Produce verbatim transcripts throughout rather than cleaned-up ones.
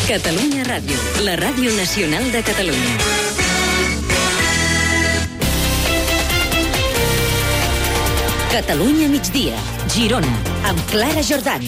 Catalunya Ràdio, la ràdio nacional de Catalunya. Catalunya migdia, Girona, amb Clara Jordani.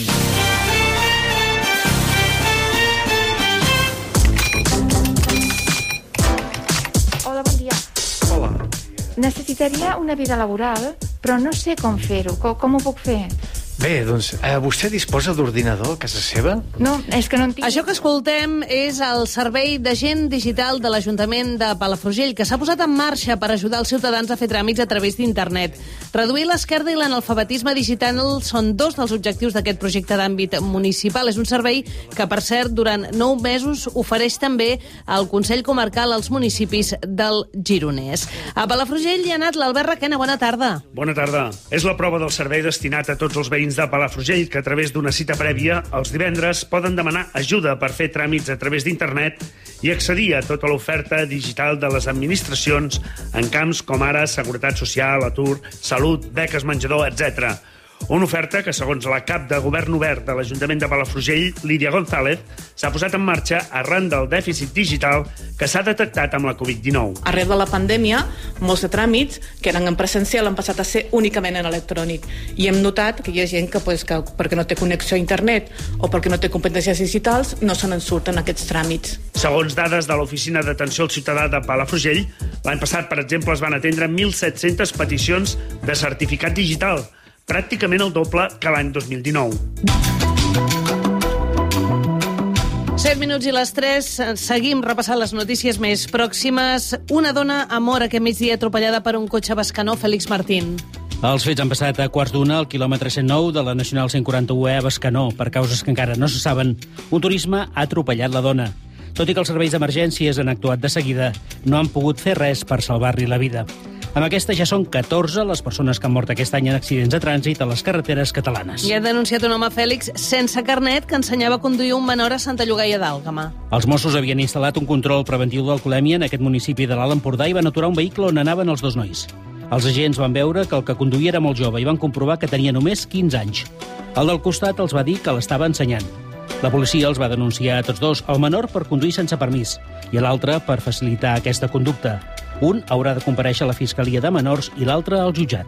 Hola, bon dia. Hola. Necessitaria una vida laboral, però no sé com fer-ho. Com, com ho puc fer? Bé, doncs, eh, vostè disposa d'ordinador a casa seva? No, és que no en tinc. Això que escoltem és el Servei d'Agent Digital de l'Ajuntament de Palafrugell, que s'ha posat en marxa per ajudar els ciutadans a fer tràmits a través d'internet. Reduir l'esquerda i l'analfabetisme digital són dos dels objectius d'aquest projecte d'àmbit municipal. És un servei que, per cert, durant nou mesos ofereix també al Consell Comarcal als municipis del Gironès. A Palafrugell hi ha anat l'Albert Requena. Bona tarda. Bona tarda. És la prova del servei destinat a tots els veïns de Palafrugell que a través d'una cita prèvia els divendres poden demanar ajuda per fer tràmits a través d'internet i accedir a tota l'oferta digital de les administracions en camps com ara seguretat social, atur, salut, beques menjador, etcètera. Una oferta que, segons la cap de Govern Obert de l'Ajuntament de Palafrugell, Lídia González, s'ha posat en marxa arran del dèficit digital que s'ha detectat amb la covid dinou. Arrel de la pandèmia, molts de tràmits que eren en presencial han passat a ser únicament en electrònic. I hem notat que hi ha gent que, pues, que perquè no té connexió a internet o perquè no té competències digitals, no se n'en surten aquests tràmits. Segons dades de l'Oficina d'Atenció al Ciutadà de Palafrugell, l'any passat, per exemple, es van atendre mil set-centes peticions de certificat digital, pràcticament el doble que l'any dos mil dinou. set minuts i les tres. Seguim repassant les notícies més pròximes. Una dona ha mort aquest migdia atropellada per un cotxe a Bescanó. Félix Martín. Els fets han passat a quarts d'una al quilòmetre cent nou de la Nacional cent quaranta-u E a Bescanó. Per causes que encara no se saben, un turisme ha atropellat la dona. Tot i que els serveis d'emergències han actuat de seguida, no han pogut fer res per salvar-li la vida. Amb aquesta ja són catorze les persones que han mort aquest any en accidents de trànsit a les carreteres catalanes. I ha denunciat un home, Fèlix, sense carnet, que ensenyava a conduir un menor a Santa Llogaia d'Àlguema. Els Mossos havien instal·lat un control preventiu d'alcoholèmia en aquest municipi de l'Alt Empordà i van aturar un vehicle on anaven els dos nois. Els agents van veure que el que conduïa era molt jove i van comprovar que tenia només quinze anys. El del costat els va dir que l'estava ensenyant. La policia els va denunciar a tots dos, el menor per conduir sense permís i l'altre per facilitar aquesta conducta. Un haurà de comparèixer a la Fiscalia de Menors i l'altre al jutjat.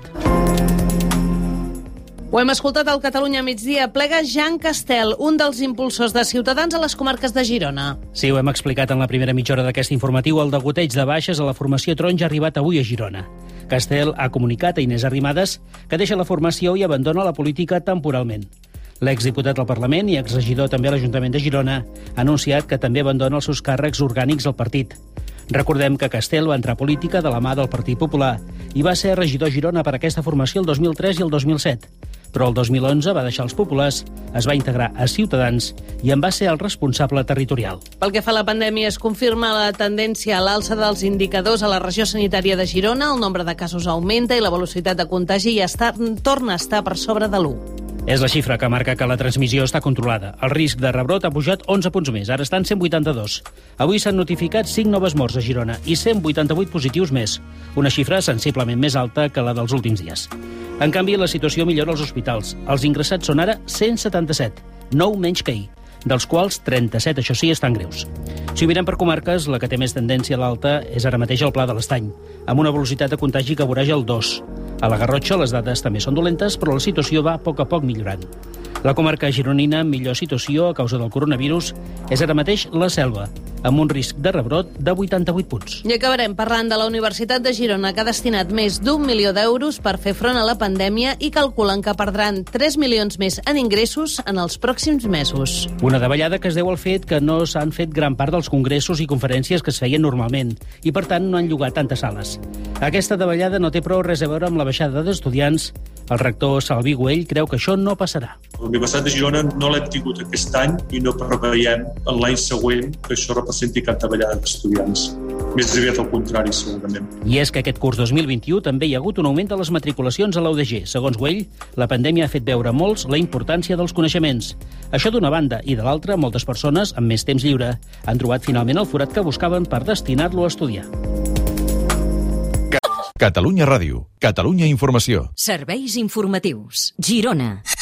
Ho hem escoltat al Catalunya migdia. Plega Jean Castel, un dels impulsors de Ciutadans a les comarques de Girona. Sí, ho hem explicat en la primera mitja hora d'aquest informatiu. El degoteig de baixes a la formació taronja ha arribat avui a Girona. Castel ha comunicat a Inés Arrimadas que deixa la formació i abandona la política temporalment. L'exdiputat al Parlament i exregidor també a l'Ajuntament de Girona ha anunciat que també abandona els seus càrrecs orgànics al partit. Recordem que Castel va entrar a política de la mà del Partit Popular i va ser regidor a Girona per aquesta formació el dos mil tres i el dos mil set. Però el dos mil onze va deixar els populars, es va integrar a Ciutadans i en va ser el responsable territorial. Pel que fa a la pandèmia, es confirma la tendència a l'alça dels indicadors a la regió sanitària de Girona. El nombre de casos augmenta i la velocitat de contagi ja està, torna a estar per sobre de l'u. És la xifra que marca que la transmissió està controlada. El risc de rebrot ha pujat onze punts més, ara estan cent vuitanta-dos. Avui s'han notificat cinc noves morts a Girona i cent vuitanta-vuit positius més, una xifra sensiblement més alta que la dels últims dies. En canvi, la situació millora als hospitals. Els ingressats són ara cent setanta-set, nou menys que ahir, dels quals trenta-set, això sí, estan greus. Si ho mirem per comarques, la que té més tendència a l'alta és ara mateix el Pla de l'Estany, amb una velocitat de contagi que voreja el dos. A la Garrotxa les dades també són dolentes, però la situació va a poc a poc millorant. La comarca gironina amb millor situació a causa del coronavirus és ara mateix la Selva, amb un risc de rebrot de vuitanta-vuit punts. I acabarem parlant de la Universitat de Girona, que ha destinat més d'un milió d'euros per fer front a la pandèmia i calculen que perdran tres milions més en ingressos en els pròxims mesos. Una davallada que es deu al fet que no s'han fet gran part dels congressos i conferències que es feien normalment i, per tant, no han llogat tantes sales. Aquesta davallada no té prou res a veure amb la baixada d'estudiants. El rector Salví Güell creu que això no passarà. La Universitat de Girona no l'hem tingut aquest any i no preveiem en l'any següent que això representi cap davallada d'estudiants. Més aviat al contrari, segurament. I és que aquest curs dos mil vint-i-u també hi ha hagut un augment de les matriculacions a la U D G. Segons Güell, la pandèmia ha fet veure a molts la importància dels coneixements. Això d'una banda, i de l'altra, moltes persones amb més temps lliure han trobat finalment el forat que buscaven per destinar-lo a estudiar. Catalunya Ràdio, Catalunya Informació. Serveis informatius. Girona.